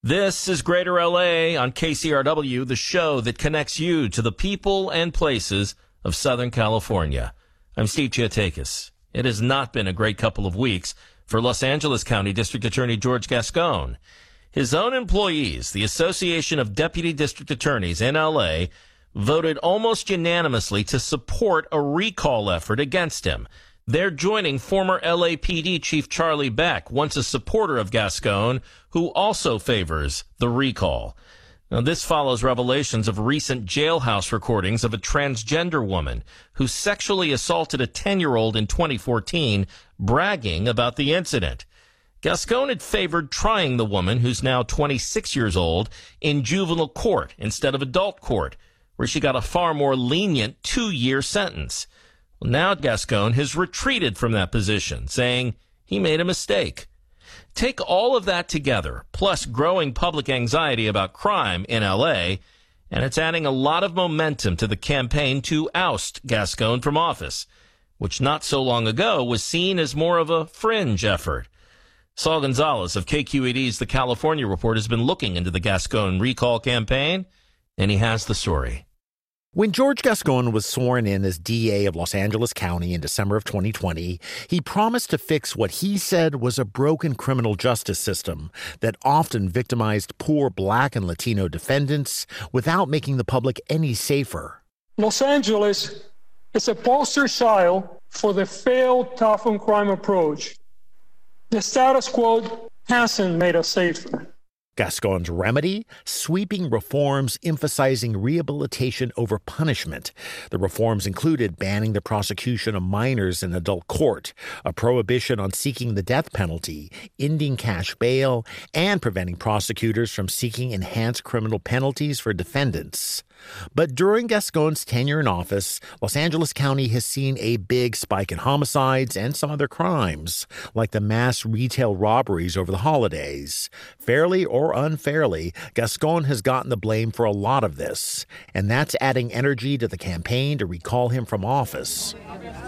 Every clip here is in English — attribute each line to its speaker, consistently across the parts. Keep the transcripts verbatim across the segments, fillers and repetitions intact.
Speaker 1: This is Greater L A on K C R W, the show that connects you to the people and places of Southern California. I'm Steve Giatakis. It has not been a great couple of weeks for Los Angeles County District Attorney George Gascon. His own employees, the Association of Deputy District Attorneys in L A, voted almost unanimously to support a recall effort against him. They're joining former L A P D Chief Charlie Beck, once a supporter of Gascon, who also favors the recall. Now, this follows revelations of recent jailhouse recordings of a transgender woman who sexually assaulted a ten-year-old in twenty fourteen, bragging about the incident. Gascon had favored trying the woman, who's now twenty-six years old, in juvenile court instead of adult court, where she got a far more lenient two-year sentence. Well, now Gascon has retreated from that position, saying he made a mistake. Take all of that together, plus growing public anxiety about crime in L A, and it's adding a lot of momentum to the campaign to oust Gascon from office, which not so long ago was seen as more of a fringe effort. Saul Gonzalez of K Q E D's The California Report has been looking into the Gascon recall campaign, and he has the story.
Speaker 2: When George Gascon was sworn in as D A of Los Angeles County in December of twenty twenty, he promised to fix what he said was a broken criminal justice system that often victimized poor Black and Latino defendants without making the public any safer.
Speaker 3: Los Angeles is a poster child for the failed tough on crime approach. The status quo hasn't made us safer.
Speaker 2: Gascon's remedy? Sweeping reforms emphasizing rehabilitation over punishment. The reforms included banning the prosecution of minors in adult court, a prohibition on seeking the death penalty, ending cash bail, and preventing prosecutors from seeking enhanced criminal penalties for defendants. But during Gascon's tenure in office, Los Angeles County has seen a big spike in homicides and some other crimes, like the mass retail robberies over the holidays. Fairly or unfairly, Gascon has gotten the blame for a lot of this, and that's adding energy to the campaign to recall him from office.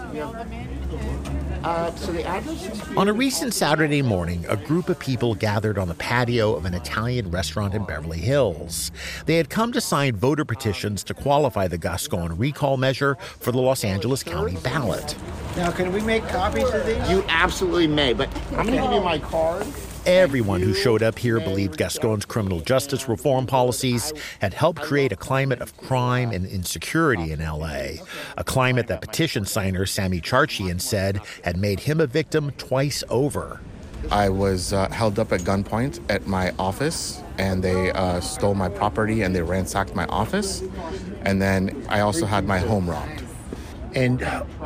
Speaker 2: Uh, so the address? On a recent Saturday morning, a group of people gathered on the patio of an Italian restaurant in Beverly Hills. They had come to sign voter petitions to qualify the Gascon recall measure for the Los Angeles County ballot.
Speaker 4: Now, can we make copies of these?
Speaker 5: You absolutely may, but I'm going to give you my card.
Speaker 2: Everyone who showed up here believed Gascon's criminal justice reform policies had helped create a climate of crime and insecurity in L A, a climate that petition signer Sammy Charchian said had made him a victim twice over.
Speaker 6: I was uh, held up at gunpoint at my office, and they uh, stole my property and they ransacked my office, and then I also had my home robbed.
Speaker 2: And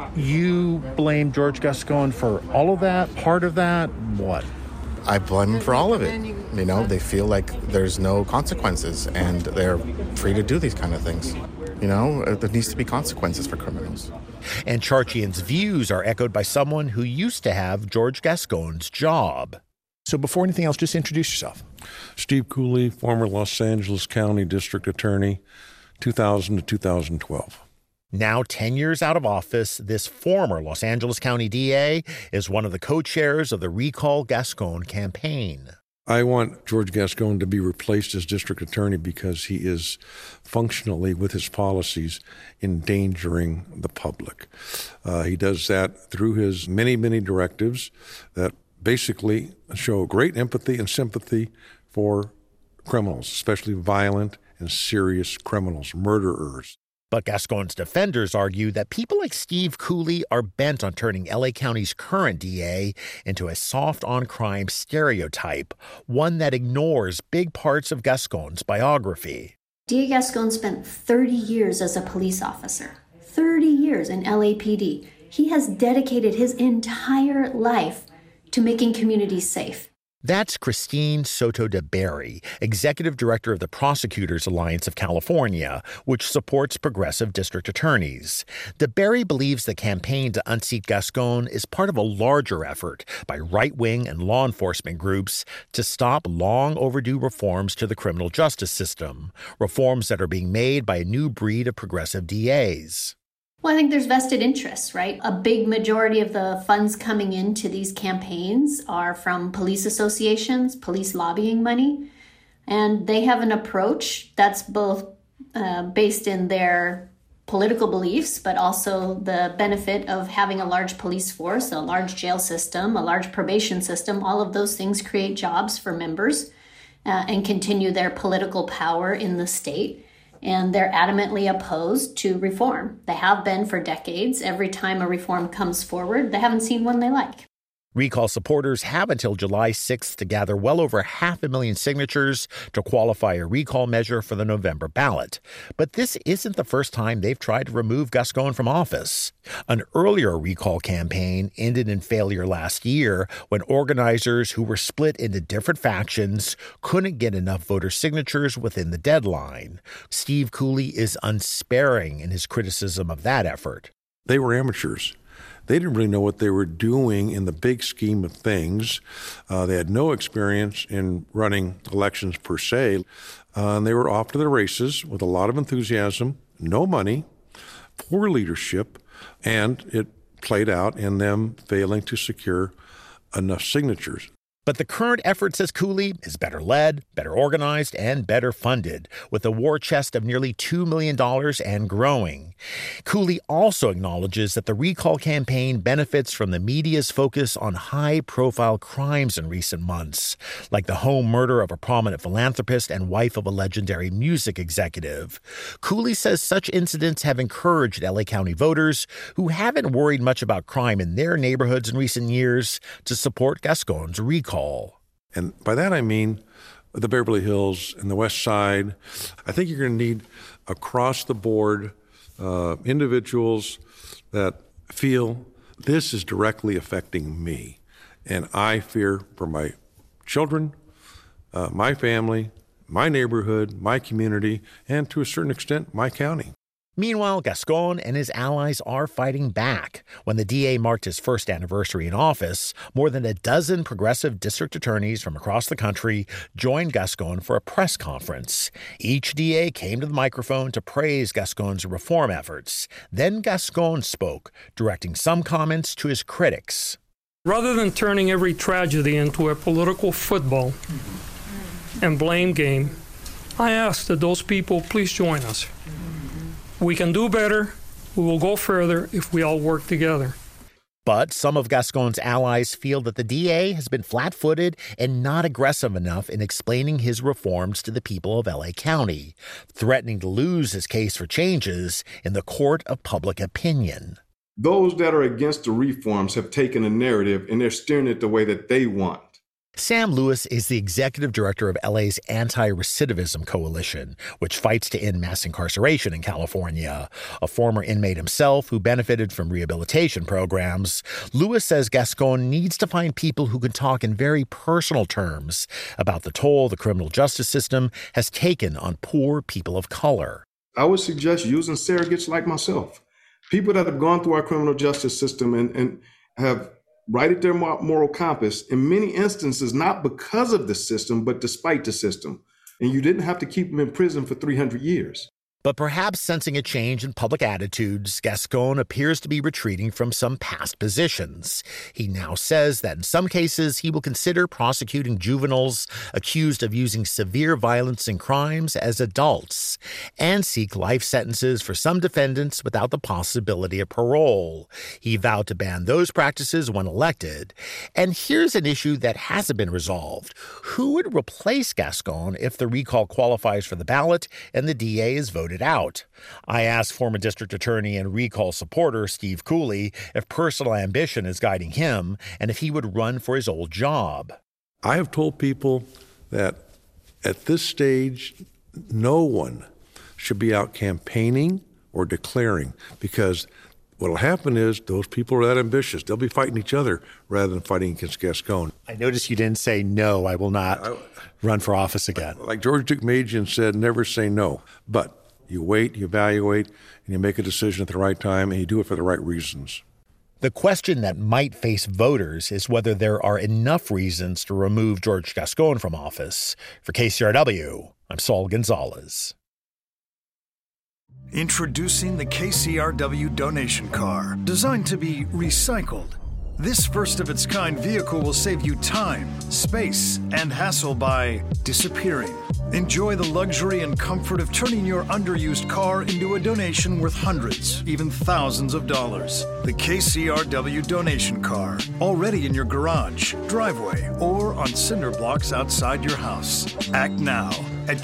Speaker 2: you blame George Gascon for all of that, part of that, what?
Speaker 6: I blame them for all of it. You know, they feel like there's no consequences and they're free to do these kind of things. You know, there needs to be consequences for criminals.
Speaker 2: And Charchian's views are echoed by someone who used to have George Gascon's job. So before anything else, just introduce yourself.
Speaker 7: Steve Cooley, former Los Angeles County District Attorney, two thousand to two thousand twelve.
Speaker 2: Now ten years out of office, this former Los Angeles County D A is one of the co-chairs of the Recall Gascon campaign.
Speaker 7: I want George Gascon to be replaced as district attorney because he is functionally, with his policies, endangering the public. Uh, he does that through his many, many directives that basically show great empathy and sympathy for criminals, especially violent and serious criminals, murderers.
Speaker 2: But Gascon's defenders argue that people like Steve Cooley are bent on turning L A County's current D A into a soft-on-crime stereotype, one that ignores big parts of Gascon's biography.
Speaker 8: D A Gascon spent thirty years as a police officer, thirty years in L A P D. He has dedicated his entire life to making communities safe.
Speaker 2: That's Christine Soto de Berry, executive director of the Prosecutors Alliance of California, which supports progressive district attorneys. De Berry believes the campaign to unseat Gascon is part of a larger effort by right-wing and law enforcement groups to stop long overdue reforms to the criminal justice system, reforms that are being made by a new breed of progressive D As.
Speaker 8: Well, I think there's vested interests, right? A big majority of the funds coming into these campaigns are from police associations, police lobbying money. And they have an approach that's both uh, based in their political beliefs, but also the benefit of having a large police force, a large jail system, a large probation system. All of those things create jobs for members uh, and continue their political power in the state. And they're adamantly opposed to reform. They have been for decades. Every time a reform comes forward, they haven't seen one they like.
Speaker 2: Recall supporters have until July sixth to gather well over half a million signatures to qualify a recall measure for the November ballot. But this isn't the first time they've tried to remove Gascón from office. An earlier recall campaign ended in failure last year when organizers who were split into different factions couldn't get enough voter signatures within the deadline. Steve Cooley is unsparing in his criticism of that effort.
Speaker 7: They were amateurs. They didn't really know what they were doing in the big scheme of things. Uh, they had no experience in running elections per se. Uh, and they were off to the races with a lot of enthusiasm, no money, poor leadership, and it played out in them failing to secure enough signatures.
Speaker 2: But the current effort, says Cooley, is better led, better organized, and better funded, with a war chest of nearly two million dollars and growing. Cooley also acknowledges that the recall campaign benefits from the media's focus on high-profile crimes in recent months, like the home murder of a prominent philanthropist and wife of a legendary music executive. Cooley says such incidents have encouraged L A County voters, who haven't worried much about crime in their neighborhoods in recent years, to support Gascón's recall.
Speaker 7: And by that I mean the Beverly Hills and the West Side. I think you're going to need across the board uh, individuals that feel this is directly affecting me. And I fear for my children, uh, my family, my neighborhood, my community, and to a certain extent, my county.
Speaker 2: Meanwhile, Gascón and his allies are fighting back. When the D A marked his first anniversary in office, more than a dozen progressive district attorneys from across the country joined Gascón for a press conference. Each D A came to the microphone to praise Gascón's reform efforts. Then Gascón spoke, directing some comments to his critics.
Speaker 3: Rather than turning every tragedy into a political football and blame game, I ask that those people please join us. We can do better. We will go further if we all work together.
Speaker 2: But some of Gascón's allies feel that the D A has been flat-footed and not aggressive enough in explaining his reforms to the people of L A County, threatening to lose his case for changes in the court of public opinion.
Speaker 9: Those that are against the reforms have taken a narrative and they're steering it the way that they want.
Speaker 2: Sam Lewis is the executive director of L A's Anti-Recidivism Coalition, which fights to end mass incarceration in California. A former inmate himself who benefited from rehabilitation programs, Lewis says Gascón needs to find people who can talk in very personal terms about the toll the criminal justice system has taken on poor people of color.
Speaker 9: I would suggest using surrogates like myself, people that have gone through our criminal justice system and, and have righted their moral compass in many instances, not because of the system, but despite the system. And you didn't have to keep them in prison for three hundred years.
Speaker 2: But perhaps sensing a change in public attitudes, Gascón appears to be retreating from some past positions. He now says that in some cases he will consider prosecuting juveniles accused of using severe violence and crimes as adults, and seek life sentences for some defendants without the possibility of parole. He vowed to ban those practices when elected. And here's an issue that hasn't been resolved. Who would replace Gascón if the recall qualifies for the ballot and the D A is voted out? I asked former district attorney and recall supporter Steve Cooley if personal ambition is guiding him and if he would run for his old job.
Speaker 7: I have told people that at this stage, no one should be out campaigning or declaring, because what will happen is those people are that ambitious. They'll be fighting each other rather than fighting against Gascón.
Speaker 2: I noticed you didn't say, no, I will not I, run for office again.
Speaker 7: Like George Deukmejian said, never say no. But you wait, you evaluate, and you make a decision at the right time, and you do it for the right reasons.
Speaker 2: The question that might face voters is whether there are enough reasons to remove George Gascón from office. For K C R W, I'm Saul Gonzalez.
Speaker 10: Introducing the K C R W donation car, designed to be recycled, This first-of-its-kind vehicle will save you time, space, and hassle by disappearing. Enjoy the luxury and comfort of turning your underused car into a donation worth hundreds, even thousands of dollars. The K C R W donation car, already in your garage, driveway, or on cinder blocks outside your house. Act now at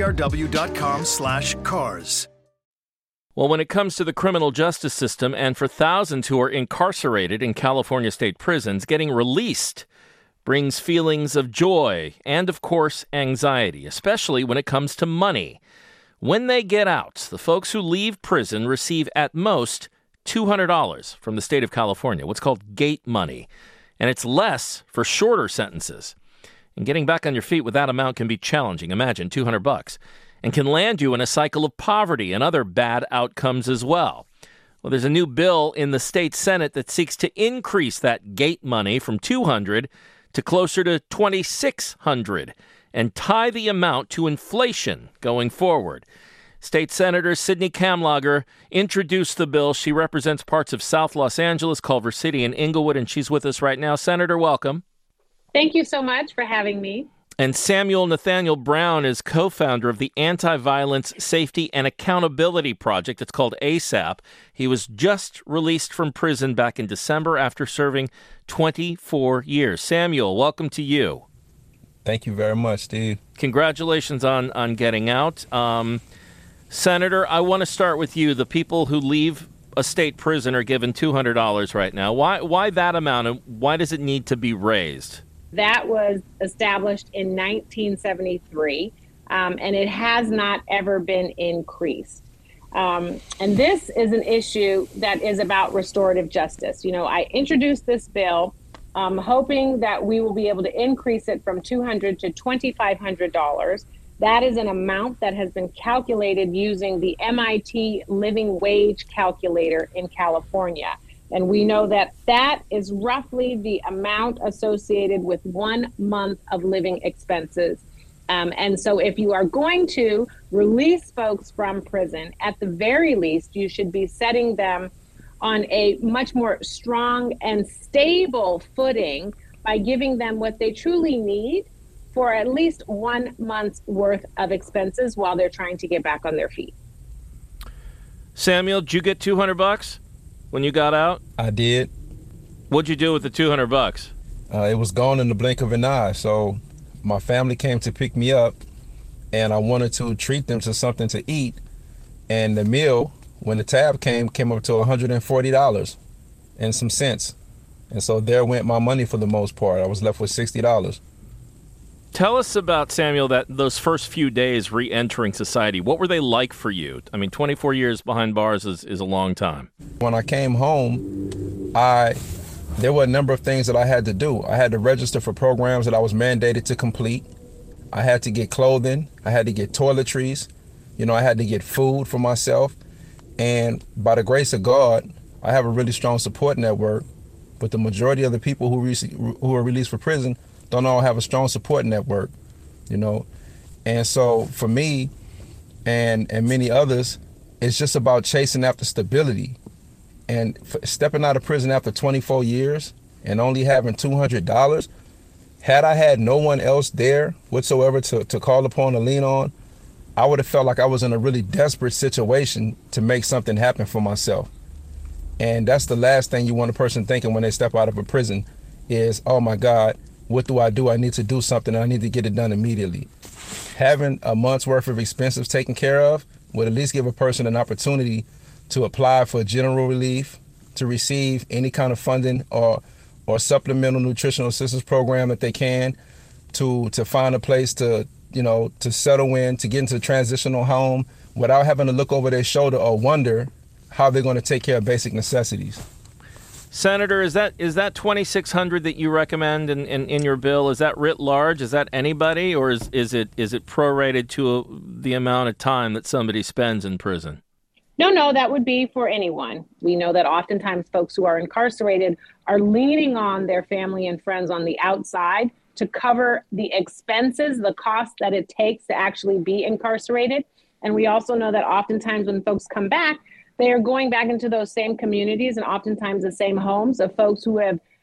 Speaker 10: kcrw.com slash cars.
Speaker 1: Well, when it comes to the criminal justice system and for thousands who are incarcerated in California state prisons, getting released brings feelings of joy and, of course, anxiety, especially when it comes to money. When they get out, the folks who leave prison receive at most two hundred dollars from the state of California, what's called gate money, and it's less for shorter sentences. And getting back on your feet with that amount can be challenging. Imagine two hundred bucks, and can land you in a cycle of poverty and other bad outcomes as well. Well, there's a new bill in the state Senate that seeks to increase that gate money from two hundred dollars to closer to twenty-six hundred dollars and tie the amount to inflation going forward. State Senator Sydney Kamlager introduced the bill. She represents parts of South Los Angeles, Culver City, and Inglewood, and she's with us right now. Senator, welcome.
Speaker 11: Thank you so much for having me.
Speaker 1: And Samuel Nathaniel Brown is co-founder of the Anti-Violence Safety and Accountability Project. It's called ASAP. He was just released from prison back in December after serving twenty-four years. Samuel, welcome to you.
Speaker 12: Thank you very much, Steve.
Speaker 1: Congratulations on, on getting out. Um, Senator, I want to start with you. The people who leave a state prison are given two hundred dollars right now. Why, why that amount, and why does it need to be raised?
Speaker 11: That was established in nineteen seventy-three, um, and it has not ever been increased. Um, and this is an issue that is about restorative justice. You know, I introduced this bill um, hoping that we will be able to increase it from two hundred dollars to twenty-five hundred dollars. That is an amount that has been calculated using the M I T living wage calculator in California. And we know that that is roughly the amount associated with one month of living expenses. Um, and so if you are going to release folks from prison, at the very least, you should be setting them on a much more strong and stable footing by giving them what they truly need for at least one month's worth of expenses while they're trying to get back on their feet.
Speaker 1: Samuel, did you get two hundred bucks? When you got out?
Speaker 12: I did.
Speaker 1: What'd you do with the two hundred bucks?
Speaker 12: Uh, it was gone in the blink of an eye. So my family came to pick me up, and I wanted to treat them to something to eat. And the meal, when the tab came, came up to one hundred forty dollars and some cents. And so there went my money for the most part. I was left with sixty dollars.
Speaker 1: Tell us about, Samuel, that those first few days re-entering society. What were they like for you? I mean, twenty-four years behind bars is, is a long time.
Speaker 12: When I came home, I there were a number of things that I had to do. I had to register for programs that I was mandated to complete. I had to get clothing. I had to get toiletries. You know, I had to get food for myself. And by the grace of God, I have a really strong support network. But the majority of the people who, re- who are released from prison don't all have a strong support network, you know. And so for me and and many others, it's just about chasing after stability. And stepping out of prison after twenty-four years and only having two hundred dollars, had I had no one else there whatsoever to, to call upon or lean on, I would have felt like I was in a really desperate situation to make something happen for myself. And that's the last thing you want a person thinking when they step out of a prison is, oh my God, what do I do? I need to do something. I need to get it done immediately. Having a month's worth of expenses taken care of would at least give a person an opportunity to apply for general relief, to receive any kind of funding or or supplemental nutritional assistance program that they can, to to find a place to, you know, to settle in, to get into a transitional home without having to look over their shoulder or wonder how they're going to take care of basic necessities.
Speaker 1: Senator, is that is that twenty-six hundred that you recommend in, in, in your bill, is that writ large? Is that anybody, or is, is it is it prorated to a, the amount of time that somebody spends in prison?
Speaker 11: No, no, that would be for anyone. We know that oftentimes folks who are incarcerated are leaning on their family and friends on the outside to cover the expenses, the cost that it takes to actually be incarcerated. And we also know that oftentimes when folks come back, they are going back into those same communities and oftentimes the same homes of folks who have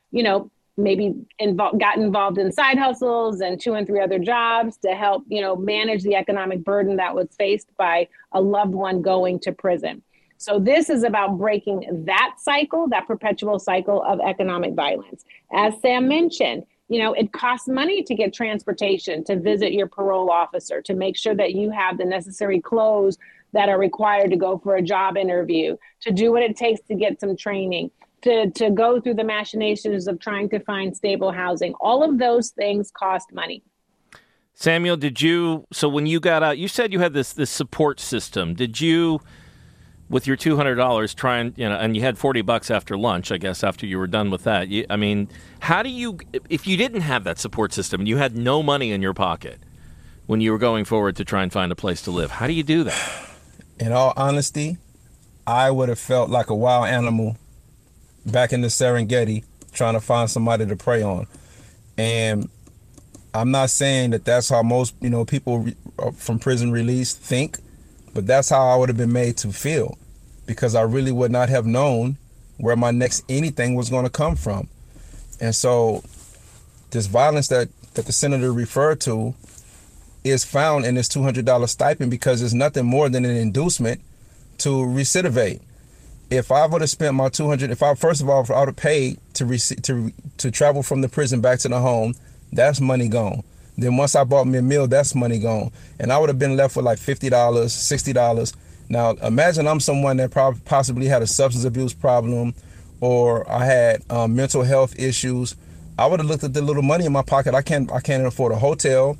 Speaker 11: you know, maybe involved, got involved in side hustles and two and three other jobs to help, you know, manage the economic burden that was faced by a loved one going to prison. So this is about breaking that cycle, that perpetual cycle of economic violence. As Sam mentioned, you know, it costs money to get transportation, to visit your parole officer, to make sure that you have the necessary clothes that are required to go for a job interview, to do what it takes to get some training, to, to go through the machinations of trying to find stable housing. All of those things cost money.
Speaker 1: Samuel, did you, so when you got out, you said you had this this support system. Did you, with your two hundred dollars, try and, you know, and you had forty bucks after lunch, I guess, after you were done with that. You, I mean, how do you, if you didn't have that support system and you had no money in your pocket when you were going forward to try and find a place to live, how do you do that?
Speaker 12: In all honesty, I would have felt like a wild animal back in the Serengeti trying to find somebody to prey on. And I'm not saying that that's how most, you know, people from prison release think, but that's how I would have been made to feel, because I really would not have known where my next anything was going to come from. And so this violence that, that the senator referred to is found in this two hundred dollars stipend, because it's nothing more than an inducement to recidivate. If I would have spent my two hundred, if I, first of all, if I would have paid to, rec- to, to travel from the prison back to the home, that's money gone. Then once I bought me a meal, that's money gone. And I would have been left with like fifty dollars, sixty dollars. Now, imagine I'm someone that probably possibly had a substance abuse problem, or I had um, mental health issues. I would have looked at the little money in my pocket. I can't, I can't afford a hotel.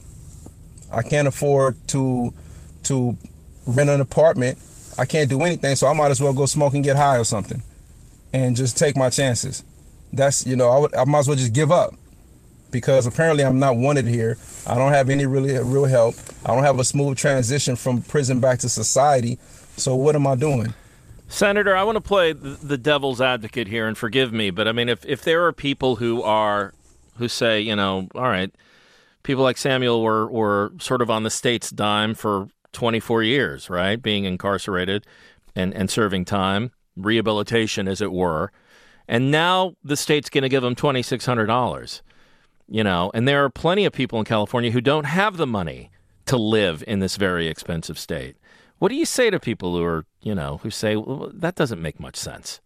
Speaker 12: I can't afford to, to rent an apartment. I can't do anything. So I might as well go smoke and get high or something and just take my chances. That's, you know, I would, I might as well just give up, because apparently I'm not wanted here. I don't have any really real help. I don't have a smooth transition from prison back to society. So what am I doing?
Speaker 1: Senator, I want to play the devil's advocate here, and forgive me, but I mean, if, if there are people who are, who say, you know, all right, people like Samuel were, were sort of on the state's dime for twenty-four years, right? Being incarcerated and, and serving time, rehabilitation, as it were. And now the state's going to give them twenty-six hundred dollars. You know, and there are plenty of people in California who don't have the money to live in this very expensive state. What do you say to people who are, you know, who say, well, that doesn't make much sense?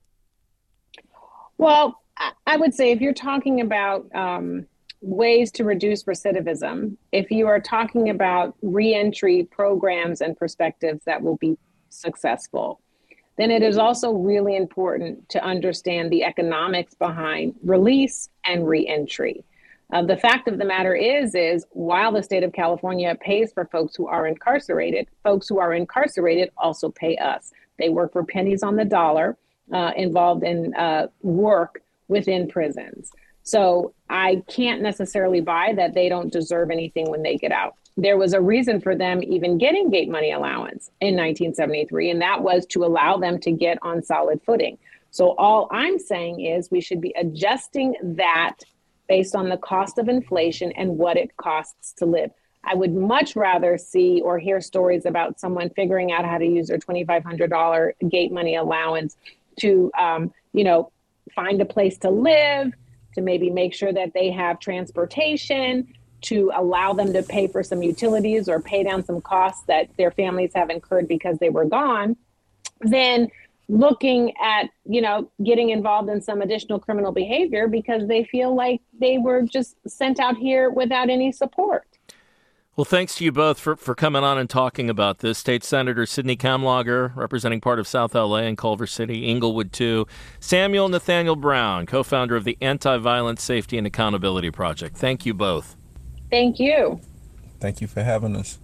Speaker 11: Well, I would say if you're talking about um, ways to reduce recidivism, if you are talking about reentry programs and perspectives that will be successful, then it is also really important to understand the economics behind release and reentry. Uh, the fact of the matter is, is while the state of California pays for folks who are incarcerated, folks who are incarcerated also pay us. They work for pennies on the dollar, uh, involved in uh, work within prisons. So I can't necessarily buy that they don't deserve anything when they get out. There was a reason for them even getting gate money allowance in nineteen seventy-three, and that was to allow them to get on solid footing. So all I'm saying is we should be adjusting that based on the cost of inflation and what it costs to live. I would much rather see or hear stories about someone figuring out how to use their twenty-five hundred dollars gate money allowance to, um, you know, find a place to live, to maybe make sure that they have transportation, to allow them to pay for some utilities or pay down some costs that their families have incurred because they were gone, then looking at, you know, getting involved in some additional criminal behavior because they feel like they were just sent out here without any support.
Speaker 1: Well, thanks to you both for, for coming on and talking about this. State Senator Sidney Kamlager, representing part of South L A and Culver City, Inglewood too. Samuel Nathaniel Brown, co-founder of the Anti-Violence Safety and Accountability Project. Thank you both.
Speaker 11: Thank you.
Speaker 12: Thank you for having us.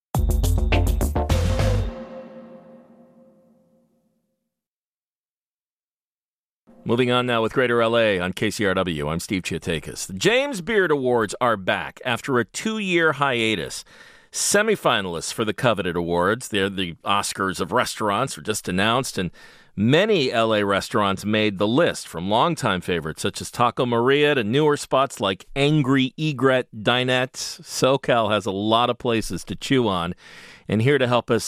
Speaker 1: Moving on now with Greater L A on K C R W. I'm Steve Chiatakis. The James Beard Awards are back after a two-year hiatus. Semifinalists for the coveted awards, they're the Oscars of restaurants, were just announced, and many L A restaurants made the list, from longtime favorites such as Taco Maria to newer spots like Angry Egret Dinette. SoCal has a lot of places to chew on, and here to help us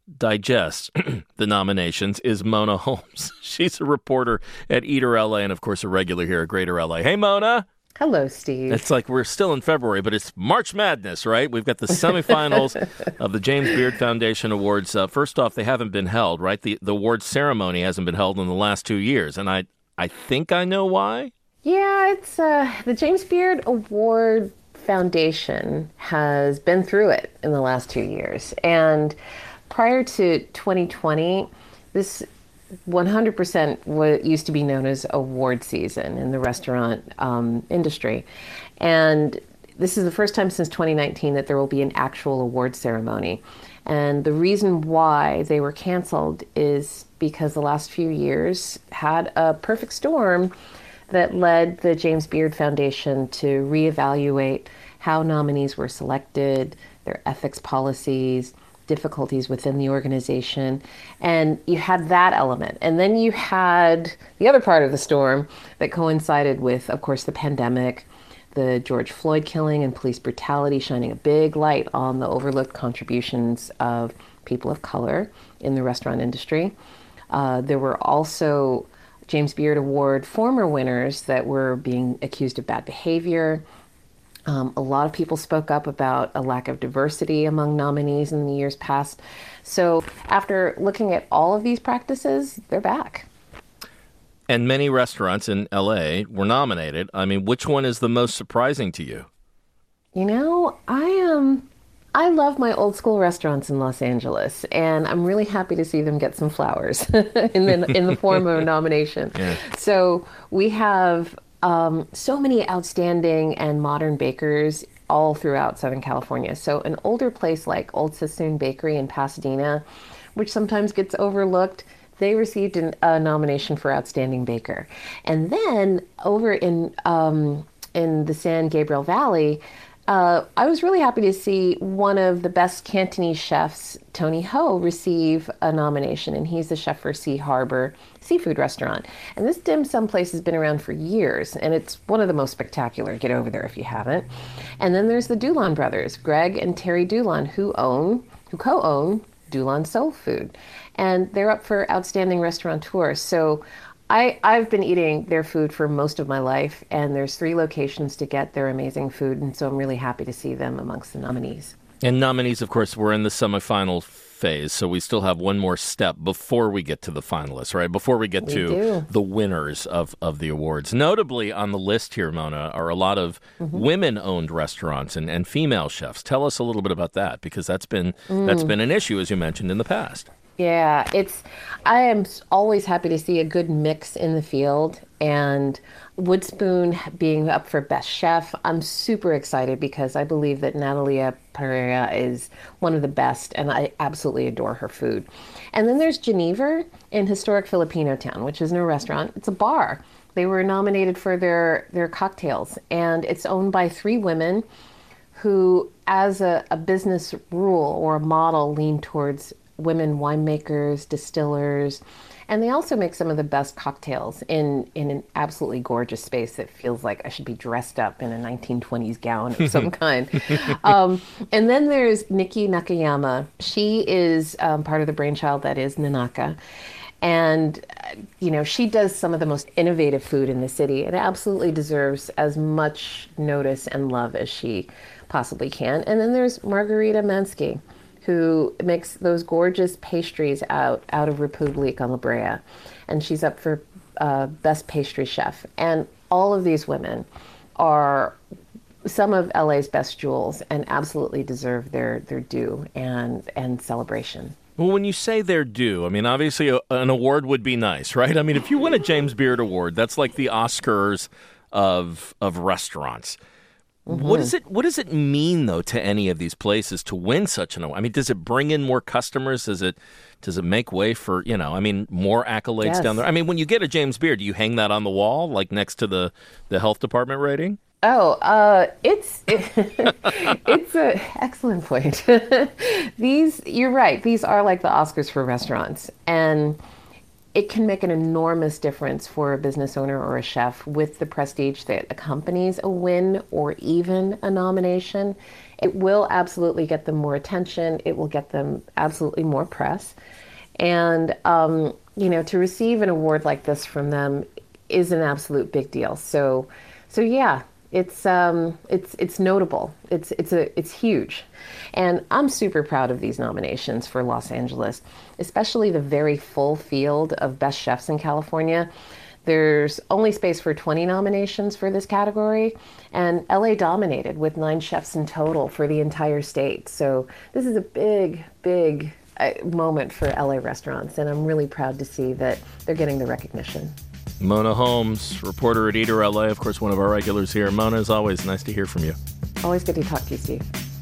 Speaker 1: digest the nominations is Mona Holmes. She's a reporter at Eater L A and, of course, a regular here at Greater L A. Hey, Mona.
Speaker 13: Hello, Steve.
Speaker 1: It's like we're still in February, but it's March Madness, right? We've got the semifinals of the James Beard Foundation Awards. Uh, first off, they haven't been held, right? The the awards ceremony hasn't been held in the last two years, and I I think I know why.
Speaker 13: Yeah, it's uh, the James Beard Award Foundation has been through it in the last two years. And prior to twenty twenty, this one hundred percent what used to be known as award season in the restaurant um, industry. And this is the first time since twenty nineteen that there will be an actual award ceremony. And the reason why they were canceled is because the last few years had a perfect storm that led the James Beard Foundation to reevaluate how nominees were selected, their ethics policies, difficulties within the organization. And you had that element. And then you had the other part of the storm that coincided with, of course, the pandemic, the George Floyd killing and police brutality, shining a big light on the overlooked contributions of people of color in the restaurant industry. Uh, there were also James Beard Award former winners that were being accused of bad behavior. Um, a lot of people spoke up about a lack of diversity among nominees in the years past. So after looking at all of these practices, they're back.
Speaker 1: And many restaurants in L A were nominated. I mean, which one is the most surprising to you?
Speaker 13: You know, I am. Um, I love my old school restaurants in Los Angeles, and I'm really happy to see them get some flowers in the in the form of a nomination. Yeah. So we have um, so many outstanding and modern bakers all throughout Southern California. So an older place like Old Sassoon Bakery in Pasadena, which sometimes gets overlooked, they received an, a nomination for Outstanding Baker. And then over in um, in the San Gabriel Valley, uh, I was really happy to see one of the best Cantonese chefs, Tony Ho, receive a nomination. And he's the chef for Sea Harbor Seafood Restaurant. And this dim sum place has been around for years, and it's one of the most spectacular. Get over there if you haven't. And then there's the Dulon brothers, Greg and Terry Dulon, who own, who co-own Dulon Soul Food. And they're up for Outstanding Restaurateur. So I, I've been eating their food for most of my life, and there's three locations to get their amazing food, and so I'm really happy to see them amongst the nominees.
Speaker 1: And nominees, of course, we're in the semifinal phase, so we still have one more step before we get to the finalists, right? Before we get we to do. the winners of, of the awards. Notably on the list here, Mona, are a lot of mm-hmm. women-owned restaurants and, and female chefs. Tell us a little bit about that, because that's been mm. that's been an issue, as you mentioned, in the past.
Speaker 13: Yeah, it's. I am always happy to see a good mix in the field, and Woodspoon being up for Best Chef, I'm super excited because I believe that Natalia Pereira is one of the best, and I absolutely adore her food. And then there's Geneva in historic Filipino Town, which isn't a restaurant, it's a bar. They were nominated for their, their cocktails, and it's owned by three women who, as a, a business rule or a model, lean towards women winemakers, distillers, and they also make some of the best cocktails in, in an absolutely gorgeous space that feels like I should be dressed up in a nineteen twenties gown of some kind. Um, and then there's Nikki Nakayama. She is um, part of the brainchild that is Nanaka. And, uh, you know, she does some of the most innovative food in the city and absolutely deserves as much notice and love as she possibly can. And then there's Margarita Mansky, who makes those gorgeous pastries out, out of Republique on La Brea. And she's up for uh, Best Pastry Chef. And all of these women are some of L A's best jewels and absolutely deserve their, their due and, and celebration.
Speaker 1: Well, when you say their due, I mean, obviously a, an award would be nice, right? I mean, if you win a James Beard Award, that's like the Oscars of of restaurants. Mm-hmm. What does it What does it mean, though, to any of these places to win such an award? I mean, does it bring in more customers? Does it Does it make way for, you know, I mean, more accolades yes. down there? I mean, when you get a James Beard, do you hang that on the wall, like next to the, the health department rating?
Speaker 13: Oh, uh, it's it, it's a excellent point. These, you're right. These are like the Oscars for restaurants, and it can make an enormous difference for a business owner or a chef with the prestige that accompanies a win or even a nomination. It will absolutely get them more attention. It will get them absolutely more press. And, um, you know, to receive an award like this from them is an absolute big deal. So, so yeah, it's um, it's it's notable. It's it's a it's huge, and I'm super proud of these nominations for Los Angeles, especially the very full field of best chefs in California. There's only space for twenty nominations for this category, and L A dominated with nine chefs in total for the entire state. So this is a big, big uh, moment for L A restaurants, and I'm really proud to see that they're getting the recognition.
Speaker 1: Mona Holmes, reporter at Eater L A, of course, one of our regulars here. Mona, as always, nice to hear from you.
Speaker 13: Always good to talk to you, Steve.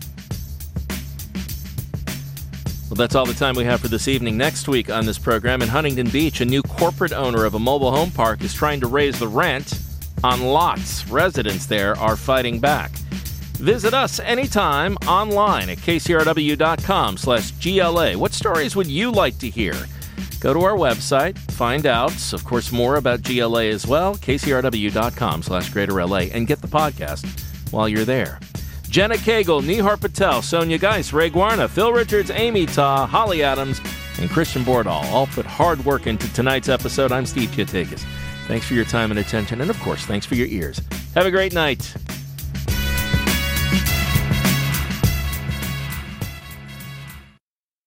Speaker 1: Well, that's all the time we have for this evening. Next week on this program, in Huntington Beach, a new corporate owner of a mobile home park is trying to raise the rent on lots. Residents there are fighting back. Visit us anytime online at kcrw.com slash GLA. What stories would you like to hear? Go to our website, find out, of course, more about G L A as well, kcrw.com slash greater LA, and get the podcast while you're there. Jenna Cagle, Nihar Patel, Sonia Geis, Ray Guarna, Phil Richards, Amy Ta, Holly Adams, and Christian Bordahl all put hard work into tonight's episode. I'm Steve Chiatakis. Thanks for your time and attention, and of course, thanks for your ears. Have a great night.